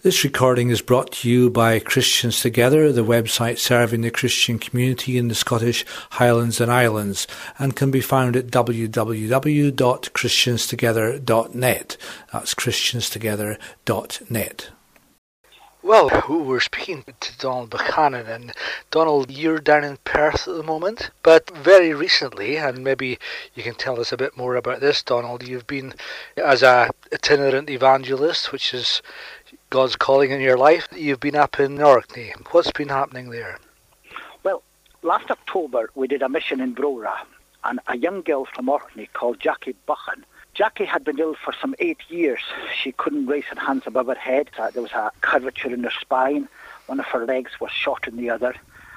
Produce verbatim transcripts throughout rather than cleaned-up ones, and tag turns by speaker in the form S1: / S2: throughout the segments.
S1: This recording is brought to you by Christians Together, the website serving the Christian community in the Scottish Highlands and Islands, and can be found at w w w dot christians together dot net. That's christians together dot net.
S2: Well, we're speaking to Donald Buchanan, and Donald, you're down in Perth at the moment, but very recently, and maybe you can tell us a bit more about this, Donald, you've been as a itinerant evangelist, which is God's calling in your life. You've been up in Orkney. What's been happening there?
S3: Well, last October we did a mission in Brora, and a young girl from Orkney called Jackie Buchan. Jackie had been ill for some eight years. She couldn't raise her hands above her head. There was a curvature in her spine. One of her legs was shorter than the other.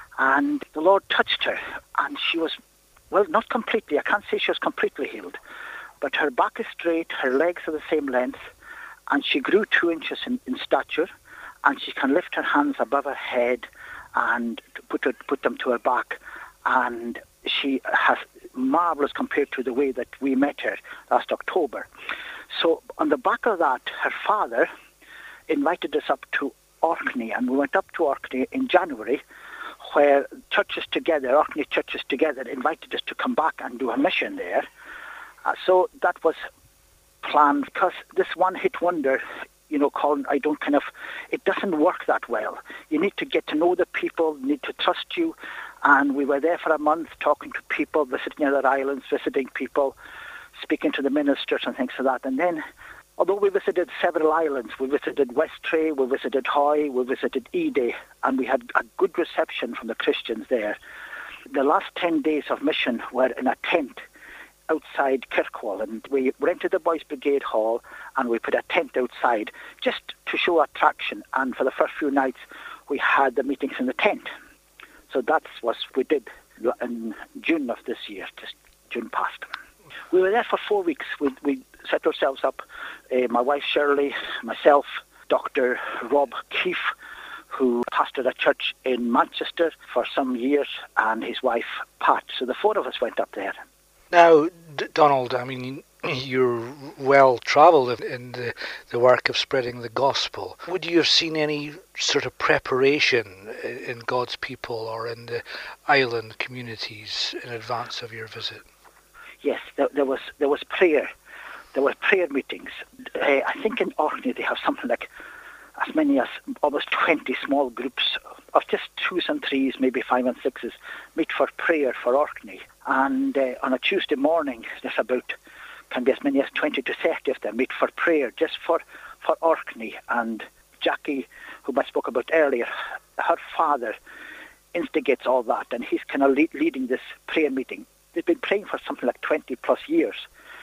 S3: And the Lord touched her, and she was, well, not completely. I can't say she was completely healed. But her back is straight, her legs are the same length, and she grew two inches in, in stature, and she can lift her hands above her head and put, her, put them to her back. And she has marvellous compared to the way that we met her last October. So on the back of that, her father invited us up to Orkney, and we went up to Orkney in January, where Churches Together, Orkney Churches Together, invited us to come back and do a mission there. Uh, so that was planned, because this one-hit wonder, you know, Colin, I don't kind of, it doesn't work that well. You need to get to know the people, need to trust you. And we were there for a month talking to people, visiting other islands, visiting people, speaking to the ministers and things like that. And then, although we visited several islands, we visited Westray, we visited Hoy, we visited Ede, and we had a good reception from the Christians there. The last ten days of mission were in a tent outside Kirkwall, and we rented the Boys Brigade Hall, and we put a tent outside just to show attraction. And for the first few nights, we had the meetings in the tent. So that's what we did in June of this year, just June past. We were there for four weeks. We, we set ourselves up, uh, my wife Shirley, myself, Doctor Rob Keefe, who pastored a church in Manchester for some years, and his wife Pat. So the four of us went up there.
S2: Now, D- Donald, I mean, you're well travelled in the, the work of spreading the gospel. Would you have seen any sort of preparation in God's people or in the island communities in advance of your visit?
S3: Yes, there, there was there was prayer. There were prayer meetings. Uh, I think in Orkney they have something like as many as almost twenty small groups of just twos and threes, maybe five and sixes, meet for prayer for Orkney. And uh, on a Tuesday morning, there's about, can be as many as twenty to thirty of them meet for prayer, just for, for Orkney. And Jackie, whom I spoke about earlier, her father instigates all that, and he's kind of lead, leading this prayer meeting. They've been praying for something like twenty plus years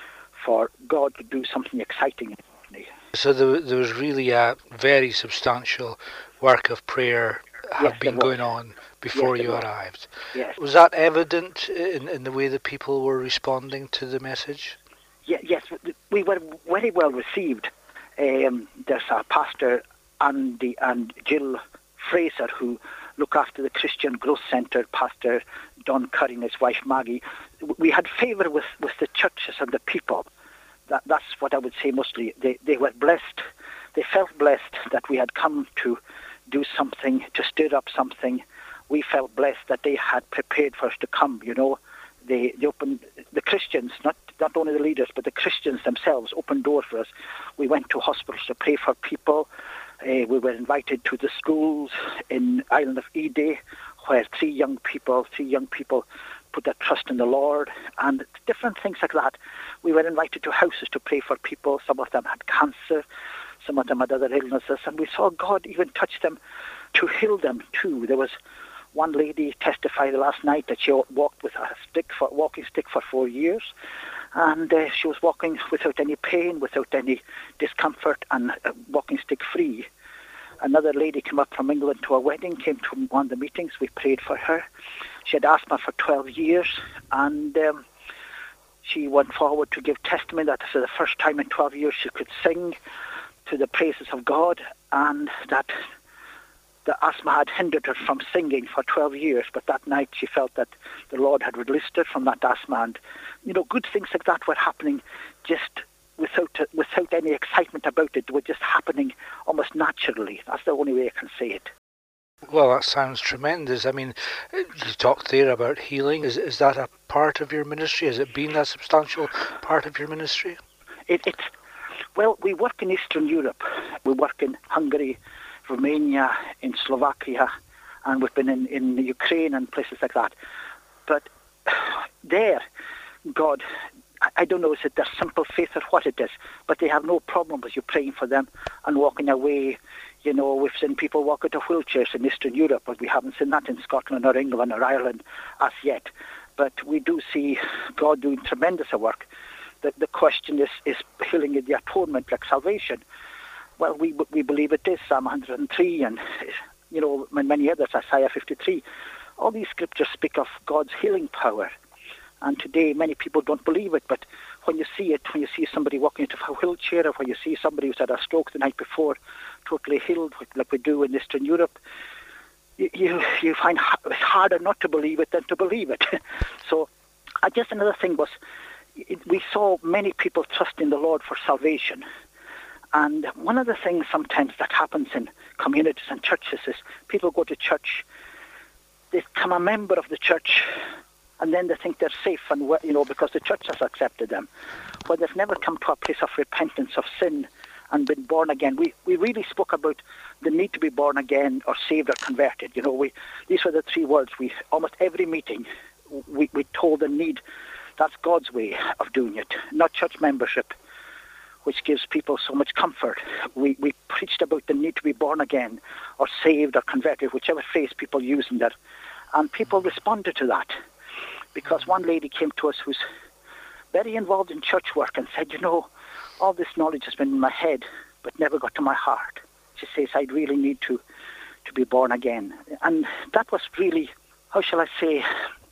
S3: for God to do something exciting in Orkney.
S2: So there, there was really a very substantial work of prayer had
S3: yes,
S2: been going on before
S3: yes,
S2: you
S3: was.
S2: arrived.
S3: Yes.
S2: Was that evident in, in the way that people were responding to the message?
S3: Yeah, yes, we were very well received. Um, there's a pastor, Andy and Jill Fraser, who look after the Christian Growth Centre, Pastor Don Curry and his wife Maggie. We had favour with, with the churches and the people. That, that's what I would say mostly. They, they were blessed. They felt blessed that we had come to do something, to stir up something. We felt blessed that they had prepared for us to come, you know. They, they opened, the Christians, not, not only the leaders, but the Christians themselves opened doors for us. We went to hospitals to pray for people. Uh, we were invited to the schools in Island of Ede, where three young people, three young people put their trust in the Lord, and different things like that. We were invited to houses to pray for people. Some of them had cancer, some of them had other illnesses, and we saw God even touch them to heal them too. There was one lady testified last night that she walked with a stick for walking stick for four years, and uh, she was walking without any pain, without any discomfort, and uh, walking stick free. Another lady came up from England to a wedding, came to one of the meetings. We prayed for her. She had asthma for twelve years, and um, she went forward to give testimony that for the first time in twelve years she could sing to the praises of God, and that the asthma had hindered her from singing for twelve years, but that night she felt that the Lord had released her from that asthma. And, you know, good things like that were happening just without without any excitement about it. They were just happening almost naturally. That's the only way I can say it.
S2: Well, that sounds tremendous. I mean, you talked there about healing. Is is that a part of your ministry? Has it been a substantial part of your ministry?
S3: It, it's, well, we work in Eastern Europe. We work in Hungary, Romania, in Slovakia, and we've been in, in Ukraine and places like that. But there, God, I don't know, is it their simple faith or what it is, but they have no problem with you praying for them and walking away. You know, we've seen people walk out of wheelchairs in Eastern Europe, but we haven't seen that in Scotland or England or Ireland as yet. But we do see God doing tremendous work. The, the question is, is healing in the atonement, like salvation? Well, we we believe it is Psalm one hundred three and, you know, many others, Isaiah fifty-three. All these scriptures speak of God's healing power. And today, many people don't believe it, but when you see it, when you see somebody walking out of a wheelchair, or when you see somebody who's had a stroke the night before, totally healed, like we do in Eastern Europe, you you, you find it harder not to believe it than to believe it. So, I guess another thing was, it, we saw many people trusting the Lord for salvation. And one of the things sometimes that happens in communities and churches is people go to church, they become a member of the church, and then they think they're safe, and you know, because the church has accepted them. Well, they've never come to a place of repentance of sin and been born again. We we really spoke about the need to be born again or saved or converted. You know, we these were the three words. We almost every meeting we we told the need. That's God's way of doing it, not church membership, which gives people so much comfort. We we preached about the need to be born again or saved or converted, whichever phrase people use in that, and people responded to that. Because one lady came to us who's very involved in church work and said, you know, all this knowledge has been in my head, but never got to my heart. She says, I really need to, to be born again. And that was really, how shall I say,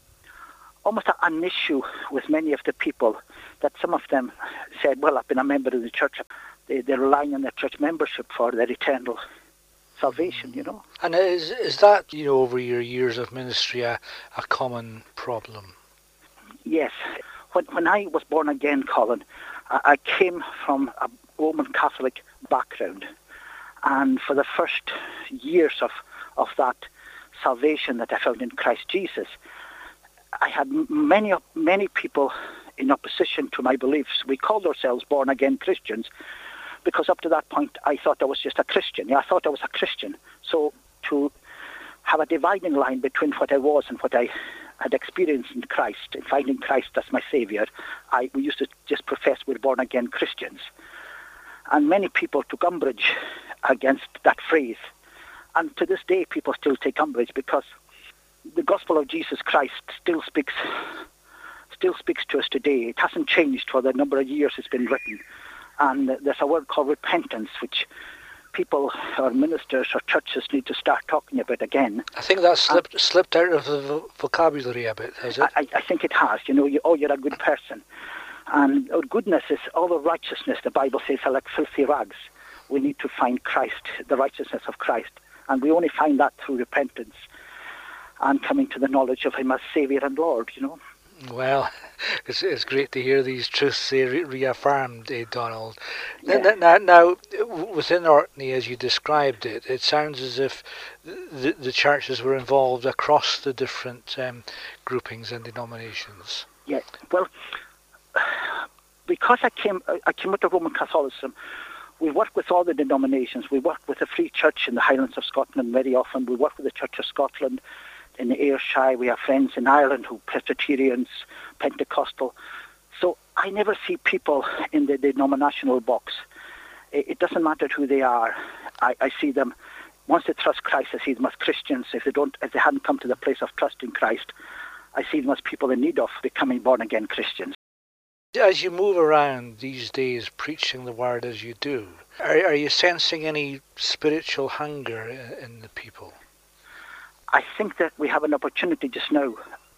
S3: almost a, an issue with many of the people, that some of them said, well, I've been a member of the church. They, they're relying on their church membership for their eternal salvation, you know.
S2: And is is that, you know, over your years of ministry, a, a common problem?
S3: Yes. When when I was born again, Colin, I, I came from a Roman Catholic background, and for the first years of, of that salvation that I found in Christ Jesus, I had many many people in opposition to my beliefs. We called ourselves born again Christians, because up to that point, I thought I was just a Christian. Yeah, I thought I was a Christian. So to have a dividing line between what I was and what I had experienced in Christ, in finding Christ as my Saviour, I we used to just profess we're born-again Christians. And many people took umbrage against that phrase. And to this day, people still take umbrage, because the gospel of Jesus Christ still speaks still speaks to us today. It hasn't changed for the number of years it's been written. And there's a word called repentance, which people or ministers or churches need to start talking about again.
S2: I think that's slipped and, slipped out of the vocabulary a bit, has it?
S3: I, I think it has. You know, you, oh, you're a good person. And our goodness is, all the righteousness, the Bible says, are like filthy rags. We need to find Christ, the righteousness of Christ. And we only find that through repentance and coming to the knowledge of Him as Saviour and Lord, you know.
S2: Well, it's it's great to hear these truths re- reaffirmed, eh, Donald.
S3: Yeah.
S2: Now, now, within Orkney, as you described it, it sounds as if the, the churches were involved across the different um, groupings and denominations.
S3: Yeah, well, because I came I came out of Roman Catholicism, we work with all the denominations. We work with the Free Church in the Highlands of Scotland very often. We work with the Church of Scotland in the Ayrshire. We have friends in Ireland who are Presbyterians, Pentecostal. So I never see people in the denominational box. It, it doesn't matter who they are. I, I see them, once they trust Christ, I see them as Christians. If they don't, if they hadn't come to the place of trusting Christ, I see them as people in need of becoming born-again Christians.
S2: As you move around these days preaching the word as you do, are, are you sensing any spiritual hunger in, in the people?
S3: I think that we have an opportunity just now.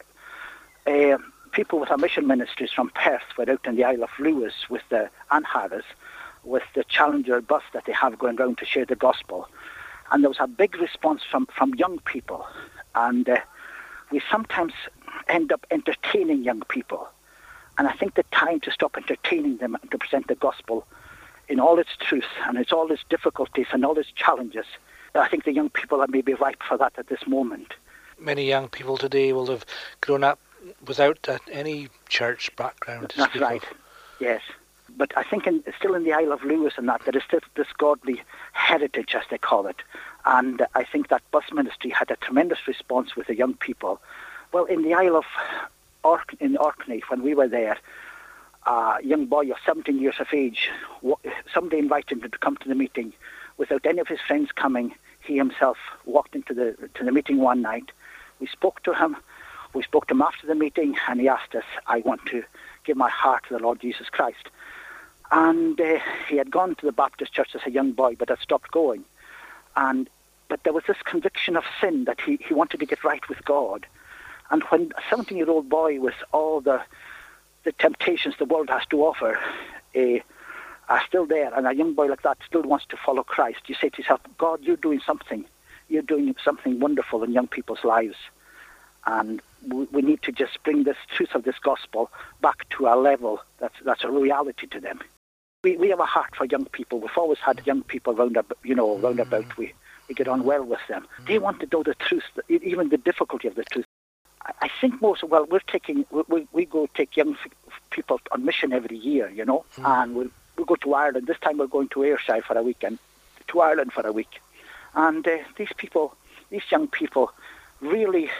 S3: Uh, people with our mission ministries from Perth were out in the Isle of Lewis with the Anharas, with the Challenger bus that they have going around to share the gospel. And there was a big response from, from young people. And uh, we sometimes end up entertaining young people. And I think the time to stop entertaining them and to present the gospel in all its truth and its all its difficulties and all its challenges. I think the young people are maybe ripe for that at this moment.
S2: Many young people today will have grown up without uh, any church background to
S3: That's
S2: speak
S3: right,
S2: of.
S3: yes. But I think in, still in the Isle of Lewis and that, there is still this godly heritage, as they call it. And I think that bus ministry had a tremendous response with the young people. Well, in the Isle of Ork- in Orkney, when we were there, a young boy of seventeen years of age, somebody invited him to come to the meeting. Without any of his friends coming, he himself walked into the to the meeting one night. We spoke to him. We spoke to him after the meeting, and he asked us, I want to give my heart to the Lord Jesus Christ. And uh, he had gone to the Baptist church as a young boy, but had stopped going. And But there was this conviction of sin that he, he wanted to get right with God. And when a seventeen-year-old boy with all the the temptations the world has to offer uh, are still there, and a young boy like that still wants to follow Christ, you say to yourself, God, you're doing something. You're doing something wonderful in young people's lives. And we, we need to just bring this truth of this gospel back to a level that's, that's a reality to them. We we have a heart for young people. We've always had young people round about, you know, round about. We, we get on well with them. They want to know the truth, even the difficulty of the truth. I think most, well, we're taking, we, we go take young people on mission every year, you know, mm. and we'll, we'll go to Ireland. This time we're going to Ayrshire for a weekend, to Ireland for a week. And uh, these people, these young people really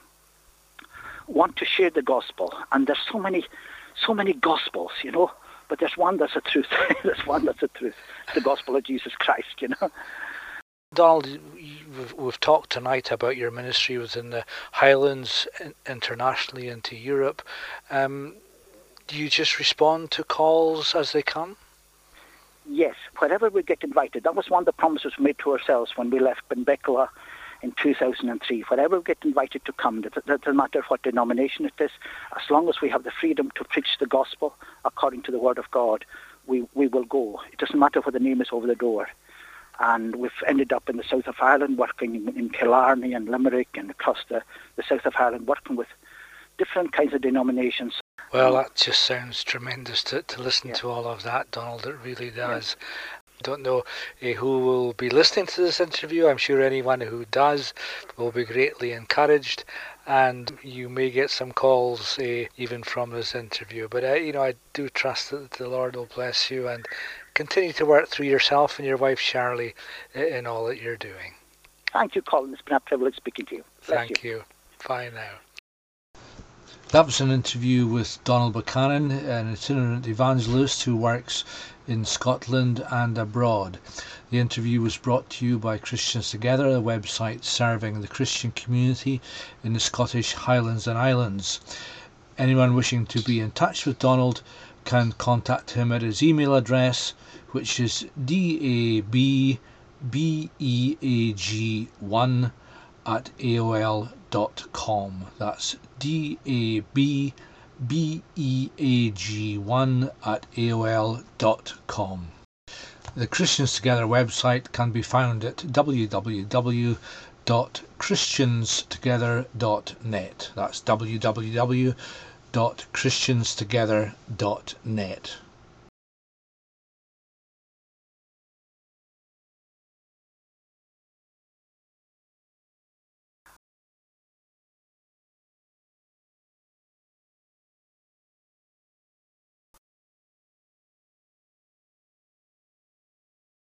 S3: want to share the gospel. And there's so many, so many gospels, you know, but there's one that's the truth. There's one that's the truth. The gospel of Jesus Christ, you know.
S2: Donald, we've, we've talked tonight about your ministry within the Highlands, internationally into Europe. Um, do you just respond to calls as they come?
S3: Yes, wherever we get invited. That was one of the promises we made to ourselves when we left Benbecula in two thousand three. Wherever we get invited to come, it doesn't matter what denomination it is, as long as we have the freedom to preach the gospel according to the word of God, we, we will go. It doesn't matter what the name is over the door. And we've ended up in the south of Ireland, working in, in Killarney and Limerick and across the, the south of Ireland, working with different kinds of denominations.
S2: Well, that just sounds tremendous to, to listen
S3: yeah.
S2: to all of that, Donald. It really does.
S3: Yeah.
S2: I don't know uh, who will be listening to this interview. I'm sure anyone who does will be greatly encouraged. And you may get some calls uh, even from this interview. But, uh, you know, I do trust that the Lord will bless you and continue to work through yourself and your wife, Shirley, in all that you're doing.
S3: Thank you, Colin. It's been a privilege speaking to you. Bless
S2: Thank you.
S3: you.
S2: Bye now.
S1: That was an interview with Donald Buchanan, an itinerant evangelist who works in Scotland and abroad. The interview was brought to you by Christians Together, a website serving the Christian community in the Scottish Highlands and Islands. Anyone wishing to be in touch with Donald can contact him at his email address, which is d a b b e a g one at a o l dot com. That's d a b b e a g one at a o l dot com. The Christians Together website can be found at w w w dot christians together dot net. That's w w w dot christians together dot net.